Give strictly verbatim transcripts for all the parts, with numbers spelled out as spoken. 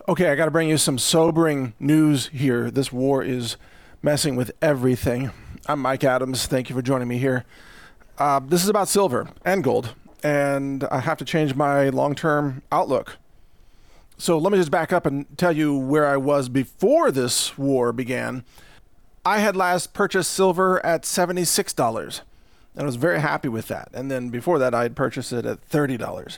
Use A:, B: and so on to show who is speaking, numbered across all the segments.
A: Okay, I got to bring you some sobering news here. This war is messing with everything. I'm Mike Adams. Thank you for joining me here. Uh, this is about silver and gold, and I have to change my long-term outlook. So let me just back up and tell you where I was before this war began. I had last purchased silver at seventy-six dollars, and I was very happy with that. And then before that, I had purchased it at thirty dollars.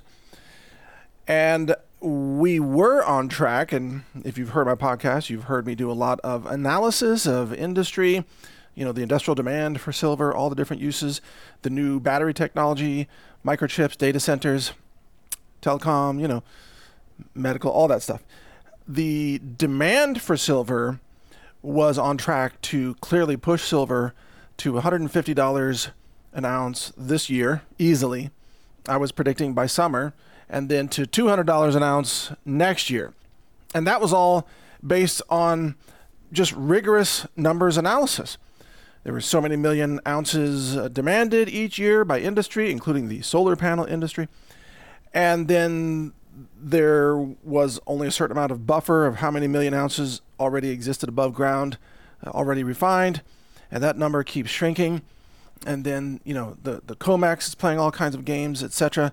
A: And we were on track, and if you've heard my podcast, you've heard me do a lot of analysis of industry, you know, the industrial demand for silver, all the different uses, the new battery technology, microchips, data centers, telecom, you know, medical, all that stuff. The demand for silver was on track to clearly push silver to one hundred fifty dollars an ounce this year, easily. I was predicting by summer, and then to two hundred dollars an ounce next year. And that was all based on just rigorous numbers analysis. There were so many million ounces uh, demanded each year by industry, including the solar panel industry. And then there was only a certain amount of buffer of how many million ounces already existed above ground, uh, already refined. And that number keeps shrinking. And then, you know, the, the COMEX is playing all kinds of games, et cetera.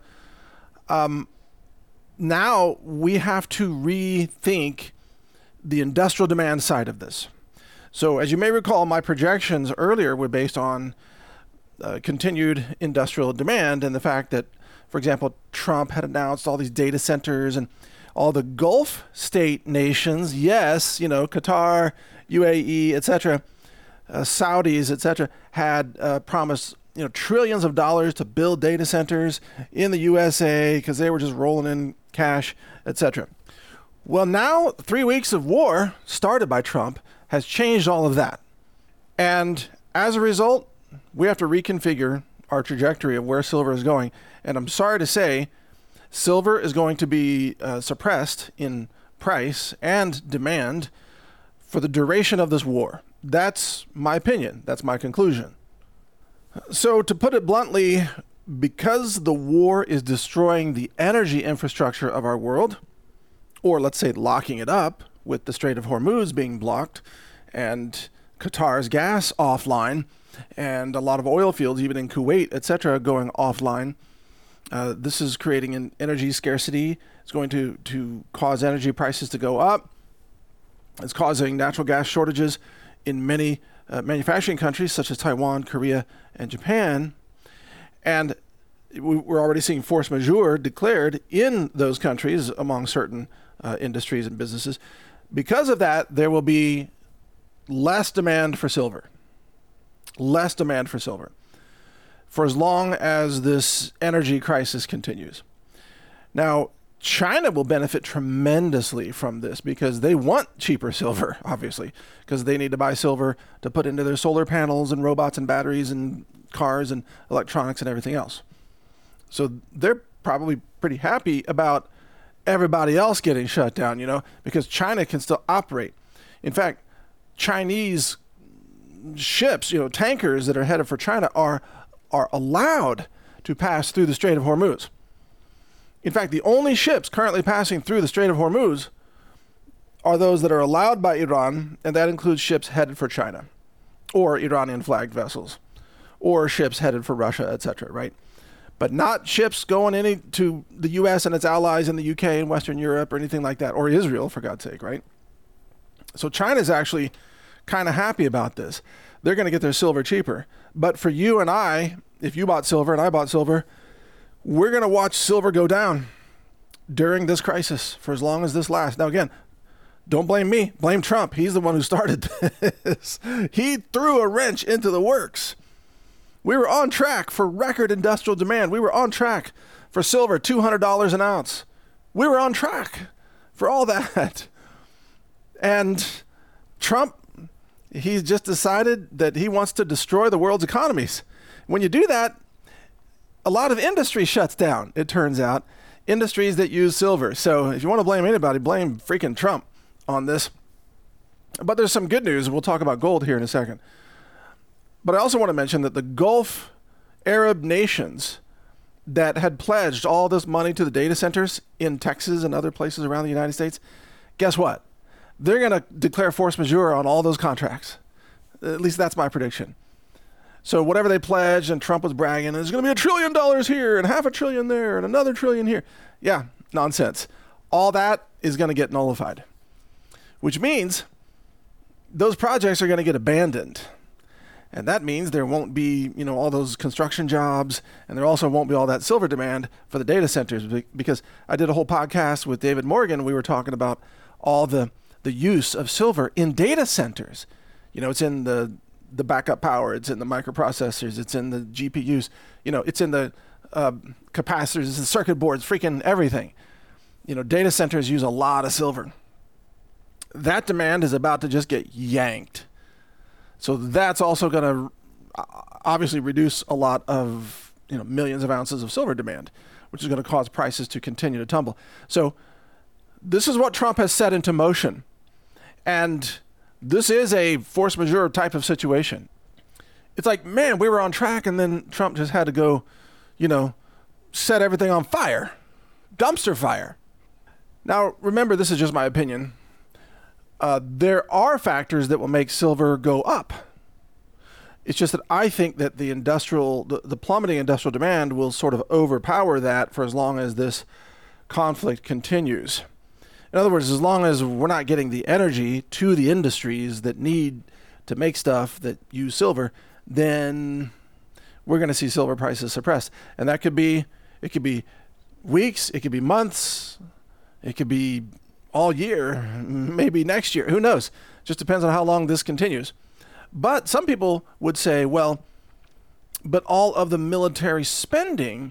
A: Um, now we have to rethink the industrial demand side of this. So as you may recall, my projections earlier were based on uh, continued industrial demand and the fact that, for example, Trump had announced all these data centers and all the Gulf state nations, yes, you know, Qatar, U A E, et cetera, uh, Saudis, et cetera, had uh, promised you know, trillions of dollars to build data centers in the U S A because they were just rolling in cash, et cetera. Well, now three weeks of war started by Trump has changed all of that. And as a result, we have to reconfigure our trajectory of where silver is going. And I'm sorry to say, silver is going to be uh, suppressed in price and demand for the duration of this war. That's my opinion. That's my conclusion. So to put it bluntly, because the war is destroying the energy infrastructure of our world, or let's say locking it up with the Strait of Hormuz being blocked and Qatar's gas offline and a lot of oil fields, even in Kuwait, et cetera, going offline, uh, this is creating an energy scarcity. It's going to, to cause energy prices to go up. It's causing natural gas shortages in many Uh, manufacturing countries such as Taiwan, Korea, and Japan. And we, we're already seeing force majeure declared in those countries among certain uh, industries and businesses. Because of that, there will be less demand for silver. Less demand for silver for as long as this energy crisis continues. Now, China will benefit tremendously from this because they want cheaper silver, obviously, because they need to buy silver to put into their solar panels and robots and batteries and cars and electronics and everything else. So they're probably pretty happy about everybody else getting shut down, you know, because China can still operate. In fact, Chinese ships, you know, tankers that are headed for China are are allowed to pass through the Strait of Hormuz. In fact, the only ships currently passing through the Strait of Hormuz are those that are allowed by Iran, and that includes ships headed for China, or Iranian-flagged vessels, or ships headed for Russia, et cetera, right? But not ships going any to the U S and its allies in the U K and Western Europe or anything like that, or Israel, for God's sake, right? So China's actually kind of happy about this. They're going to get their silver cheaper. But for you and I, if you bought silver and I bought silver, we're going to watch silver go down during this crisis for as long as this lasts. Now, again, don't blame me. Blame Trump. He's the one who started this. He threw a wrench into the works. We were on track for record industrial demand. We were on track for silver, two hundred dollars an ounce. We were on track for all that. And Trump, he's just decided that he wants to destroy the world's economies. When you do that, a lot of industry shuts down, it turns out. Industries that use silver. So if you want to blame anybody, blame freaking Trump on this. But there's some good news. We'll talk about gold here in a second. But I also want to mention that the Gulf Arab nations that had pledged all this money to the data centers in Texas and other places around the United States, guess what? They're going to declare force majeure on all those contracts. At least that's my prediction. So whatever they pledged and Trump was bragging, there's going to be a trillion dollars here and half a trillion there and another trillion here. Yeah, nonsense. All that is going to get nullified, which means those projects are going to get abandoned. And that means there won't be, you know, all those construction jobs, and there also won't be all that silver demand for the data centers, because I did a whole podcast with David Morgan. We were talking about all the, the use of silver in data centers. You know, it's in the, the backup power, it's in the microprocessors, it's in the G P Us, you know, it's in the uh, capacitors, it's in circuit boards, freaking everything. You know, data centers use a lot of silver. That demand is about to just get yanked. So that's also going to obviously reduce a lot of, you know, millions of ounces of silver demand, which is going to cause prices to continue to tumble. So this is what Trump has set into motion. And this is a force majeure type of situation. It's like, man, we were on track, and then Trump just had to go, you know, set everything on fire, dumpster fire. Now, remember, this is just my opinion. Uh, there are factors that will make silver go up. It's just that I think that the industrial, the, the plummeting industrial demand will sort of overpower that for as long as this conflict continues. In other words, as long as we're not getting the energy to the industries that need to make stuff that use silver, then we're going to see silver prices suppressed. And that could be, it could be weeks, it could be months, it could be all year, maybe next year. Who knows? Just depends on how long this continues. But some people would say, well, but all of the military spending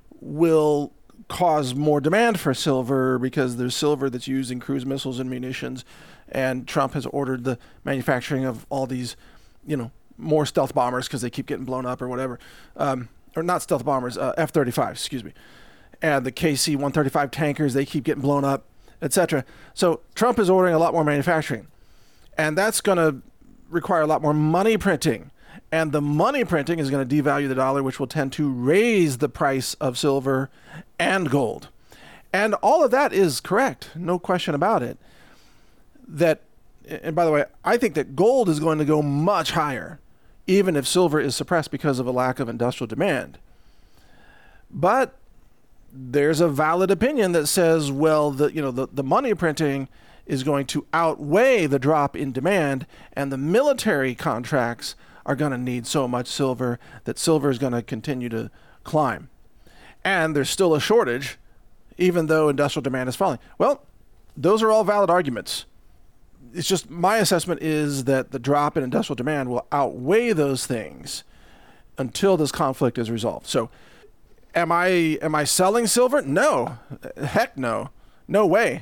A: will cause more demand for silver because there's silver that's used in cruise missiles and munitions, and Trump has ordered the manufacturing of all these, you know, more stealth bombers because they keep getting blown up or whatever. Um, or not stealth bombers, uh, F thirty-five, excuse me. And the K C one thirty-five tankers, they keep getting blown up, et cetera. So Trump is ordering a lot more manufacturing, and that's going to require a lot more money printing. And the money printing is going to devalue the dollar, which will tend to raise the price of silver and gold. And all of that is correct, no question about it. That, and by the way, I think that gold is going to go much higher, even if silver is suppressed because of a lack of industrial demand. But there's a valid opinion that says, well, the you know the, the money printing is going to outweigh the drop in demand, and the military contracts are going to need so much silver that silver is going to continue to climb. And there's still a shortage, even though industrial demand is falling. Well, those are all valid arguments. It's just my assessment is that the drop in industrial demand will outweigh those things until this conflict is resolved. So am I am I selling silver? No. Heck no. No way.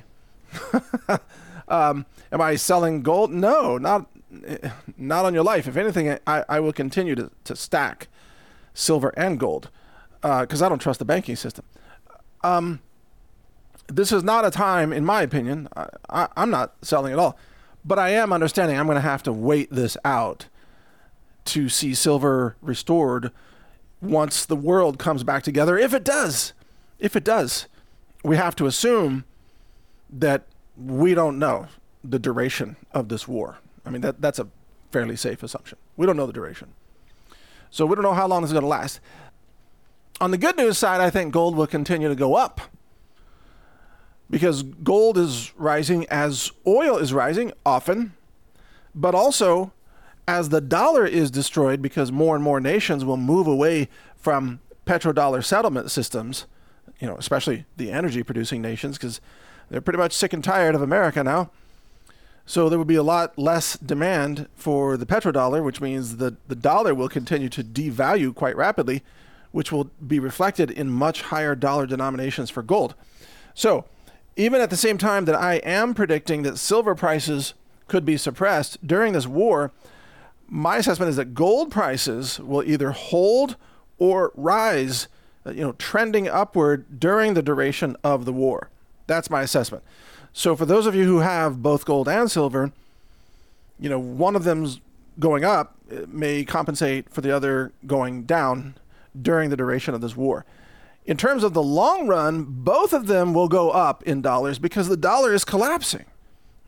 A: um, am I selling gold? No, not not on your life. If anything, I, I will continue to, to stack silver and gold because uh, I don't trust the banking system. Um, this is not a time, in my opinion, I, I, I'm not selling at all, but I am understanding I'm going to have to wait this out to see silver restored once the world comes back together. If it does, if it does, we have to assume that we don't know the duration of this war. I mean, that that's a fairly safe assumption. We don't know the duration. So we don't know how long this is going to last. On the good news side, I think gold will continue to go up because gold is rising as oil is rising often, but also as the dollar is destroyed because more and more nations will move away from petrodollar settlement systems, you know, especially the energy producing nations, because they're pretty much sick and tired of America now. So there will be a lot less demand for the petrodollar, which means that the dollar will continue to devalue quite rapidly, which will be reflected in much higher dollar denominations for gold. So even at the same time that I am predicting that silver prices could be suppressed during this war, my assessment is that gold prices will either hold or rise, you know, trending upward during the duration of the war. That's my assessment. So for those of you who have both gold and silver, you know, one of them's going up may compensate for the other going down during the duration of this war. In terms of the long run, both of them will go up in dollars because the dollar is collapsing.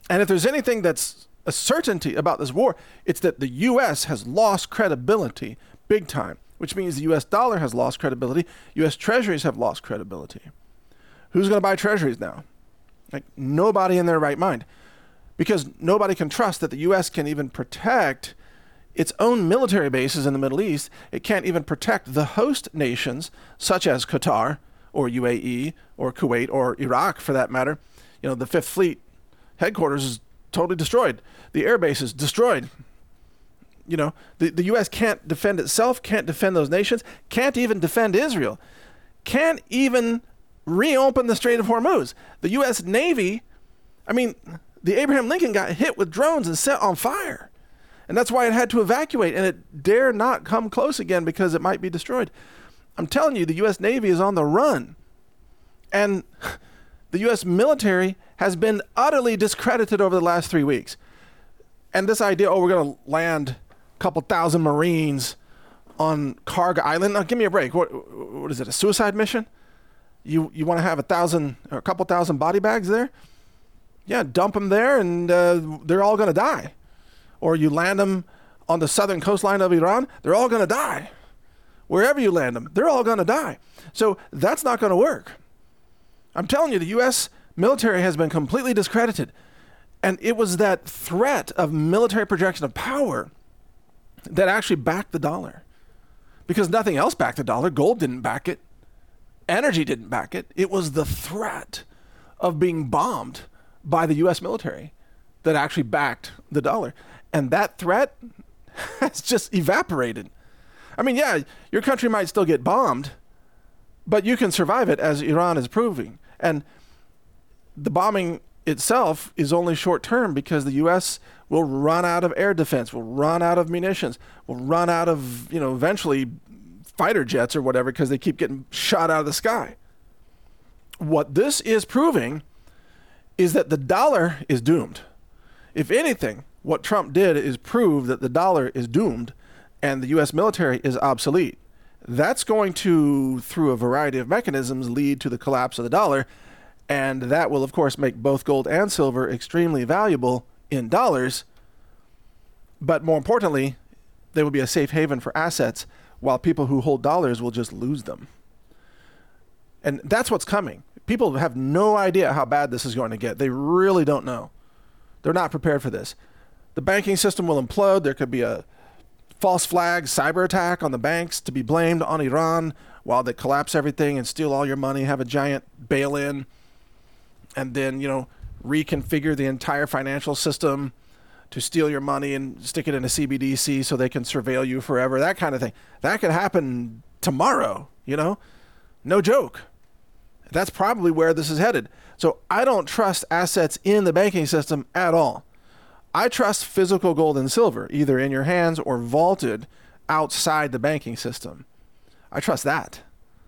A: And if there's anything that's a certainty about this war, it's that the U S has lost credibility big time, which means the U S dollar has lost credibility. U S treasuries have lost credibility. Who's going to buy treasuries now? Like nobody in their right mind, because nobody can trust that the U S can even protect its own military bases in the Middle East. It can't even protect the host nations, such as Qatar or U A E or Kuwait or Iraq, for that matter. You know, the Fifth Fleet headquarters is totally destroyed. The air base is destroyed. You know, the, the U S can't defend itself, can't defend those nations, can't even defend Israel, can't even reopen the Strait of Hormuz. The U S Navy, I mean, the Abraham Lincoln got hit with drones and set on fire. And that's why it had to evacuate, and it dare not come close again because it might be destroyed. I'm telling you, the U S Navy is on the run. And the U S military has been utterly discredited over the last three weeks. And this idea, oh, we're going to land a couple thousand Marines on Cargo Island. Now, give me a break. What, what is it, a suicide mission? You you want to have a thousand, or a couple thousand body bags there? Yeah, dump them there, and uh, they're all going to die. Or you land them on the southern coastline of Iran, they're all going to die. Wherever you land them, they're all going to die. So that's not going to work. I'm telling you, the U S military has been completely discredited. And it was that threat of military projection of power that actually backed the dollar. Because nothing else backed the dollar. Gold didn't back it. Energy didn't back it. It was the threat of being bombed by the U S military that actually backed the dollar. And that threat has just evaporated. I mean, yeah, your country might still get bombed, but you can survive it, as Iran is proving. And the bombing itself is only short term because the U S will run out of air defense, will run out of munitions, will run out of, you know, eventually fighter jets or whatever, because they keep getting shot out of the sky. What this is proving is that the dollar is doomed. If anything, what Trump did is prove that the dollar is doomed and the U S military is obsolete. That's going to, through a variety of mechanisms, lead to the collapse of the dollar. And that will, of course, make both gold and silver extremely valuable in dollars. But more importantly, they will be a safe haven for assets, while people who hold dollars will just lose them. And that's what's coming. People have no idea how bad this is going to get. They really don't know. They're not prepared for this. The banking system will implode. There could be a false flag cyber attack on the banks to be blamed on Iran while they collapse everything and steal all your money, have a giant bail-in, and then, you know, reconfigure the entire financial system to steal your money and stick it in a C B D C so they can surveil you forever, that kind of thing. That could happen tomorrow, you know? No joke. That's probably where this is headed. So I don't trust assets in the banking system at all. I trust physical gold and silver, either in your hands or vaulted outside the banking system. I trust that.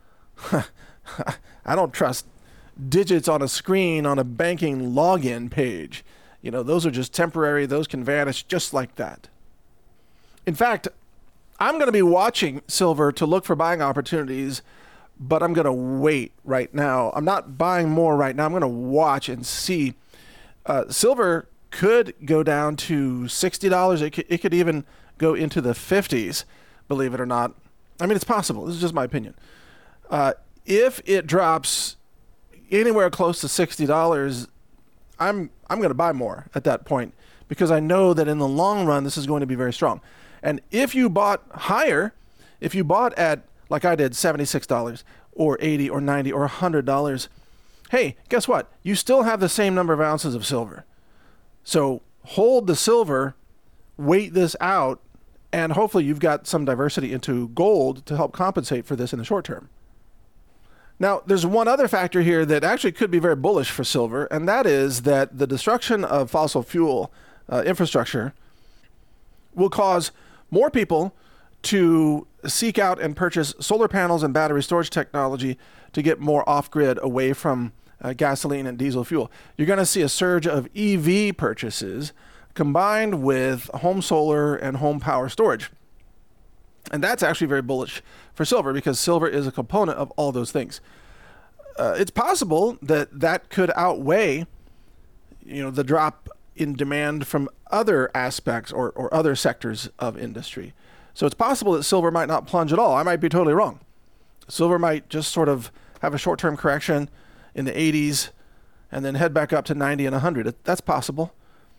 A: I don't trust digits on a screen on a banking login page. You know, those are just temporary. Those can vanish just like that. In fact, I'm going to be watching silver to look for buying opportunities, but I'm going to wait right now. I'm not buying more right now. I'm going to watch and see. Uh, silver could go down to sixty dollars. It could, it could even go into the fifties, believe it or not. I mean, it's possible. This is just my opinion. Uh, if it drops anywhere close to sixty dollars, I'm I'm going to buy more at that point, because I know that in the long run, this is going to be very strong. And if you bought higher, if you bought at, like I did, seventy-six dollars or eighty or ninety or one hundred dollars, hey, guess what? You still have the same number of ounces of silver. So hold the silver, wait this out, and hopefully you've got some diversity into gold to help compensate for this in the short term. Now, there's one other factor here that actually could be very bullish for silver, and that is that the destruction of fossil fuel uh, infrastructure will cause more people to seek out and purchase solar panels and battery storage technology to get more off-grid, away from uh, gasoline and diesel fuel. You're going to see a surge of E V purchases combined with home solar and home power storage. And that's actually very bullish for silver, because silver is a component of all those things. Uh, it's possible that that could outweigh, you know, the drop in demand from other aspects or, or other sectors of industry. So it's possible that silver might not plunge at all. I might be totally wrong. Silver might just sort of have a short-term correction in the eighties and then head back up to ninety and one hundred. That's possible.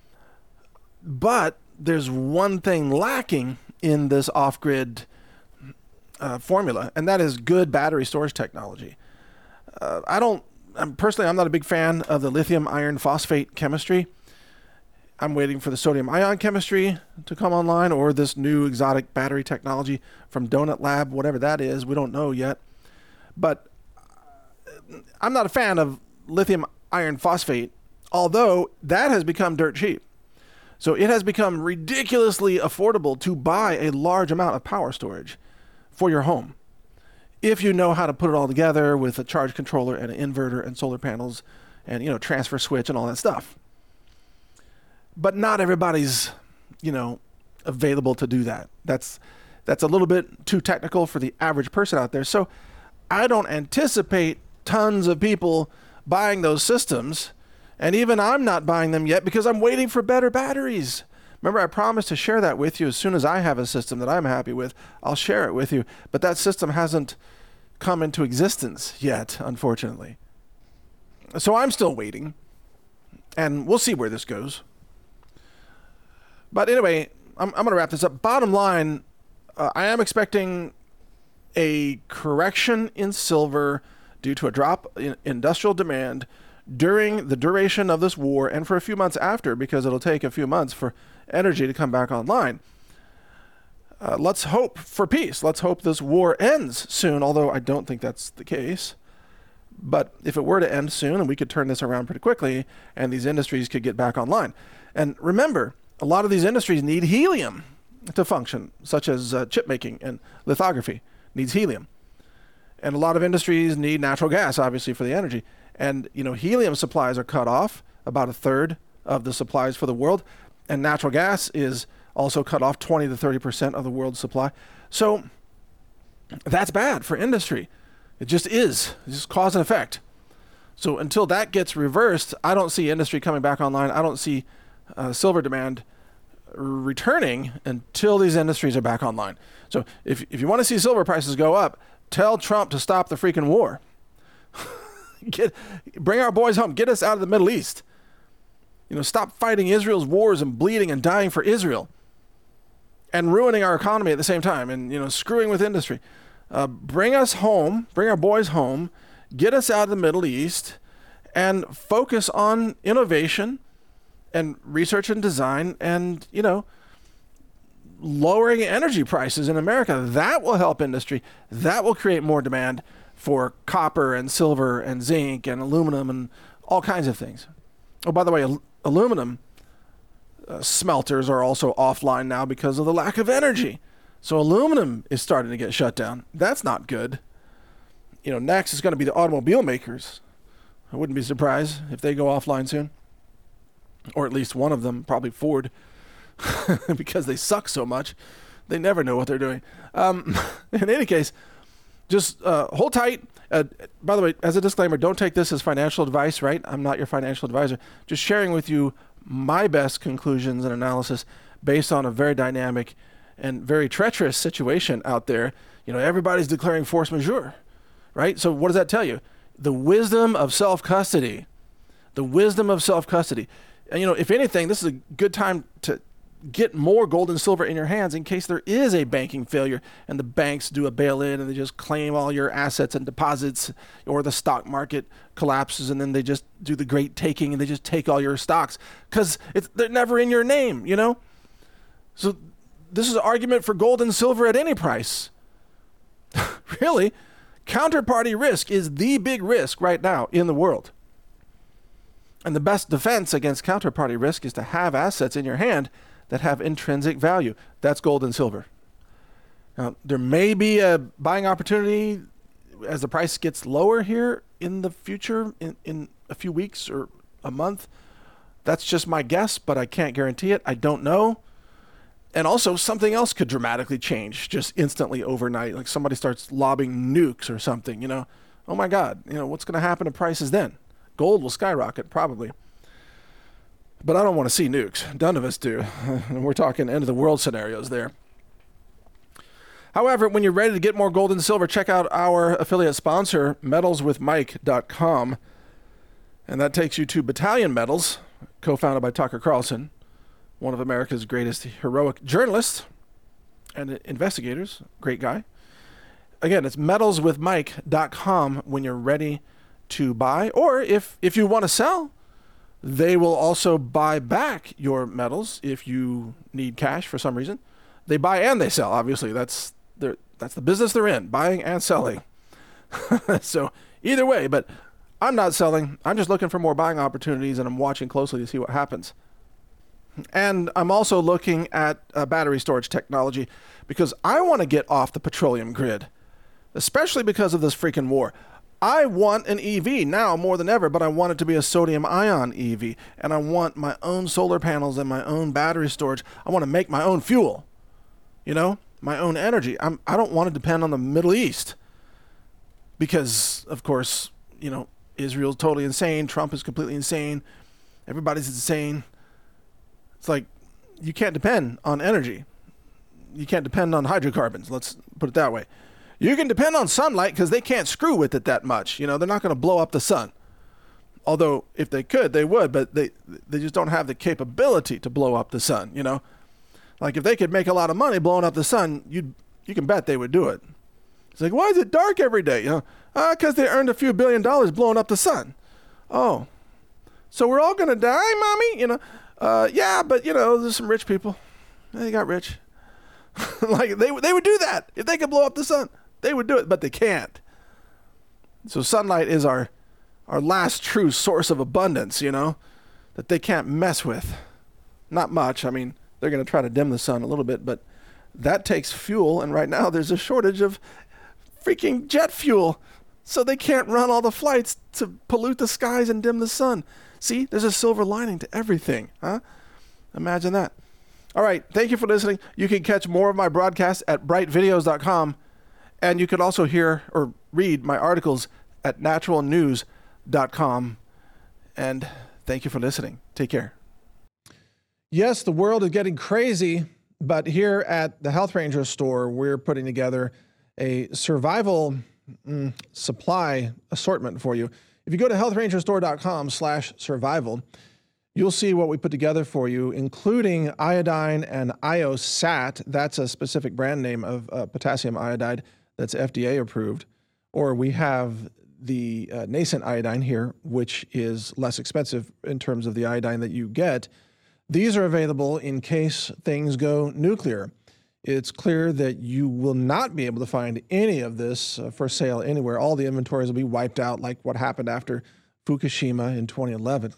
A: But there's one thing lacking in this off-grid uh, formula, and that is good battery storage technology. Uh, I don't, I'm, personally, I'm not a big fan of the lithium iron phosphate chemistry. I'm waiting for the sodium ion chemistry to come online, or this new exotic battery technology from Donut Lab, whatever that is. We don't know yet. But I'm not a fan of lithium iron phosphate, although that has become dirt cheap. So it has become ridiculously affordable to buy a large amount of power storage for your home, if you know how to put it all together with a charge controller and an inverter and solar panels and, you know, transfer switch and all that stuff. But not everybody's, you know, available to do that. That's that's a little bit too technical for the average person out there. So I don't anticipate tons of people buying those systems, and even I'm not buying them yet because I'm waiting for better batteries. Remember, I promised to share that with you as soon as I have a system that I'm happy with. I'll share it with you, but that system hasn't come into existence yet, unfortunately. So I'm still waiting, and we'll see where this goes. But anyway, I'm, I'm going to wrap this up. Bottom line, uh, I am expecting a correction in silver due to a drop in industrial demand during the duration of this war and for a few months after, because it'll take a few months for energy to come back online. Uh, let's hope for peace. Let's hope this war ends soon, although I don't think that's the case. But if it were to end soon, and we could turn this around pretty quickly, and these industries could get back online. And remember, a lot of these industries need helium to function, such as uh, chip making and lithography needs helium. And a lot of industries need natural gas, obviously, for the energy. And, you know, helium supplies are cut off, about a third of the supplies for the world. And natural gas is also cut off twenty to thirty percent of the world's supply. So that's bad for industry. It just is. It's just cause and effect. So until that gets reversed, I don't see industry coming back online. I don't see uh, silver demand returning until these industries are back online. So if if you want to see silver prices go up, tell Trump to stop the freaking war. Get, bring our boys home. Get us out of the Middle East. You know, stop fighting Israel's wars and bleeding and dying for Israel and ruining our economy at the same time and, you know, screwing with industry. Uh, bring us home. Bring our boys home. Get us out of the Middle East and focus on innovation and research and design and, you know, lowering energy prices in America. That will help industry. That will create more demand for copper and silver and zinc and aluminum and all kinds of things. Oh, by the way, al- aluminum uh, smelters are also offline now because of the lack of energy. So aluminum is starting to get shut down. That's not good. You know, next is going to be the automobile makers. I wouldn't be surprised if they go offline soon. Or at least one of them, probably Ford, because they suck so much. They never know what they're doing. Um, in any case, just uh, hold tight. Uh, by the way, as a disclaimer, don't take this as financial advice, right? I'm not your financial advisor. Just sharing with you my best conclusions and analysis based on a very dynamic and very treacherous situation out there. You know, everybody's declaring force majeure, right? So what does that tell you? The wisdom of self-custody. The wisdom of self-custody. And, you know, if anything, this is a good time to get more gold and silver in your hands in case there is a banking failure and the banks do a bail-in and they just claim all your assets and deposits, or the stock market collapses and then they just do the great taking and they just take all your stocks because they're never in your name, you know? So this is an argument for gold and silver at any price. Really, counterparty risk is the big risk right now in the world. And the best defense against counterparty risk is to have assets in your hand that have intrinsic value. That's gold and silver. Now, there may be a buying opportunity as the price gets lower here in the future, in, in a few weeks or a month. That's just my guess, but I can't guarantee it. I don't know. And also, something else could dramatically change just instantly overnight. Like somebody starts lobbing nukes or something, you know. Oh my God, you know, what's going to happen to prices then? Gold will skyrocket, probably. But I don't want to see nukes. None of us do. We're talking end of the world scenarios there. However, when you're ready to get more gold and silver, check out our affiliate sponsor, metals with mike dot com. And that takes you to Battalion Metals, co-founded by Tucker Carlson, one of America's greatest heroic journalists and investigators. Great guy. Again, it's metals with mike dot com when you're ready to buy. Or if, if you want to sell, they will also buy back your metals if you need cash for some reason. They buy and they sell, obviously. That's their, that's the business they're in, buying and selling. So either way, but I'm not selling. I'm just looking for more buying opportunities, and I'm watching closely to see what happens. And I'm also looking at uh, battery storage technology because I want to get off the petroleum grid, especially because of this freaking war. I want an E V now more than ever, but I want it to be a sodium ion E V, and I want my own solar panels and my own battery storage. I want to make my own fuel, you know, my own energy. I'm, I don't want to depend on the Middle East because, of course, you know, Israel's totally insane. Trump is completely insane. Everybody's insane. It's like you can't depend on energy. You can't depend on hydrocarbons. Let's put it that way. You can depend on sunlight because they can't screw with it that much. You know, they're not going to blow up the sun. Although if they could, they would, but they they just don't have the capability to blow up the sun, you know? Like if they could make a lot of money blowing up the sun, you you can bet they would do it. It's like, why is it dark every day? You know, uh, because they earned a few billion dollars blowing up the sun. Oh, so we're all going to die, mommy? You know, uh, yeah, but you know, there's some rich people. They got rich. Like they they would do that if they could blow up the sun. They would do it, but they can't. So sunlight is our our last true source of abundance, you know, that they can't mess with. Not much. I mean, they're going to try to dim the sun a little bit, but that takes fuel, and right now there's a shortage of freaking jet fuel, so they can't run all the flights to pollute the skies and dim the sun. See, there's a silver lining to everything, huh? Imagine that. All right, thank you for listening. You can catch more of my broadcasts at bright videos dot com. And you can also hear or read my articles at natural news dot com. And thank you for listening. Take care. Yes, the world is getting crazy, but here at the Health Ranger store, we're putting together a survival mm, supply assortment for you. If you go to health ranger store dot com slash survival, you'll see what we put together for you, including iodine and IoSat. That's a specific brand name of uh, potassium iodide that's F D A approved. Or we have the uh, nascent iodine here, which is less expensive in terms of the iodine that you get. These are available in case things go nuclear. It's clear that you will not be able to find any of this uh, for sale anywhere. All the inventories will be wiped out like what happened after Fukushima in twenty eleven.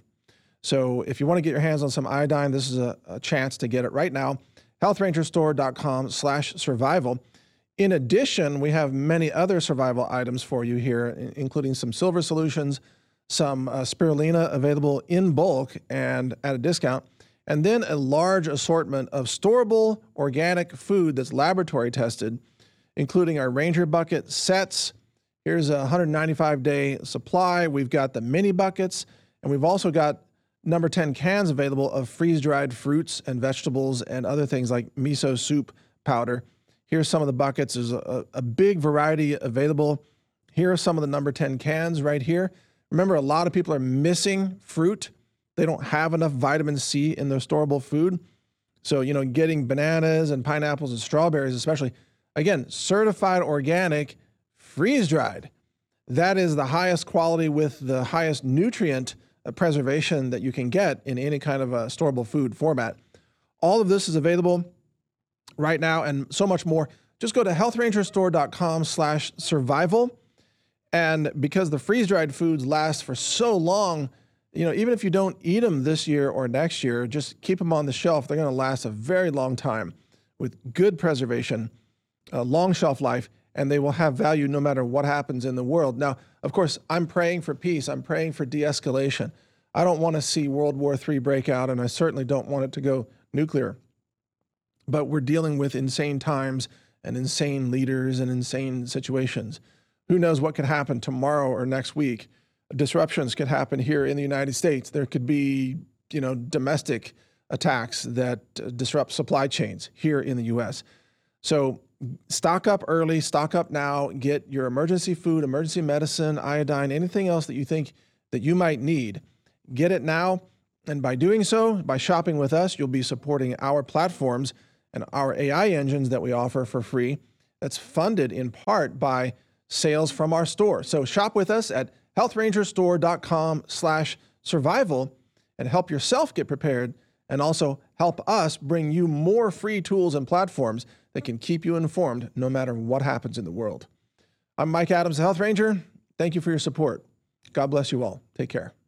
A: So if you want to get your hands on some iodine, this is a, a chance to get it right now. health ranger store dot com slash survival. In addition, we have many other survival items for you here, including some silver solutions, some uh, spirulina available in bulk and at a discount, and then a large assortment of storable organic food that's laboratory tested, including our Ranger Bucket sets. Here's a one hundred ninety-five day supply. We've got the mini buckets, and we've also got number ten cans available of freeze-dried fruits and vegetables and other things like miso soup powder. Here's some of the buckets. There's a, a big variety available. Here are some of the number ten cans right here. Remember, a lot of people are missing fruit. They don't have enough vitamin C in their storable food. So, you know, getting bananas and pineapples and strawberries especially, again, certified organic, freeze-dried. That is the highest quality with the highest nutrient preservation that you can get in any kind of a storable food format. All of this is available right now and so much more. Just go to health ranger store dot com slash survival. And because the freeze-dried foods last for so long, you know, even if you don't eat them this year or next year, just keep them on the shelf. They're going to last a very long time with good preservation, a long shelf life, and they will have value no matter what happens in the world. Now, of course, I'm praying for peace. I'm praying for de-escalation. I don't want to see World War Three break out, and I certainly don't want it to go nuclear. But we're dealing with insane times and insane leaders and insane situations. Who knows what could happen tomorrow or next week? Disruptions could happen here in the United States. There could be you know, domestic attacks that uh, disrupt supply chains here in the U S. So stock up early, stock up now, get your emergency food, emergency medicine, iodine, anything else that you think that you might need. Get it now. And by doing so, by shopping with us, you'll be supporting our platforms and our A I engines that we offer for free. That's funded in part by sales from our store. So shop with us at health ranger store dot com slash survival and help yourself get prepared, and also help us bring you more free tools and platforms that can keep you informed no matter what happens in the world. I'm Mike Adams, the Health Ranger. Thank you for your support. God bless you all. Take care.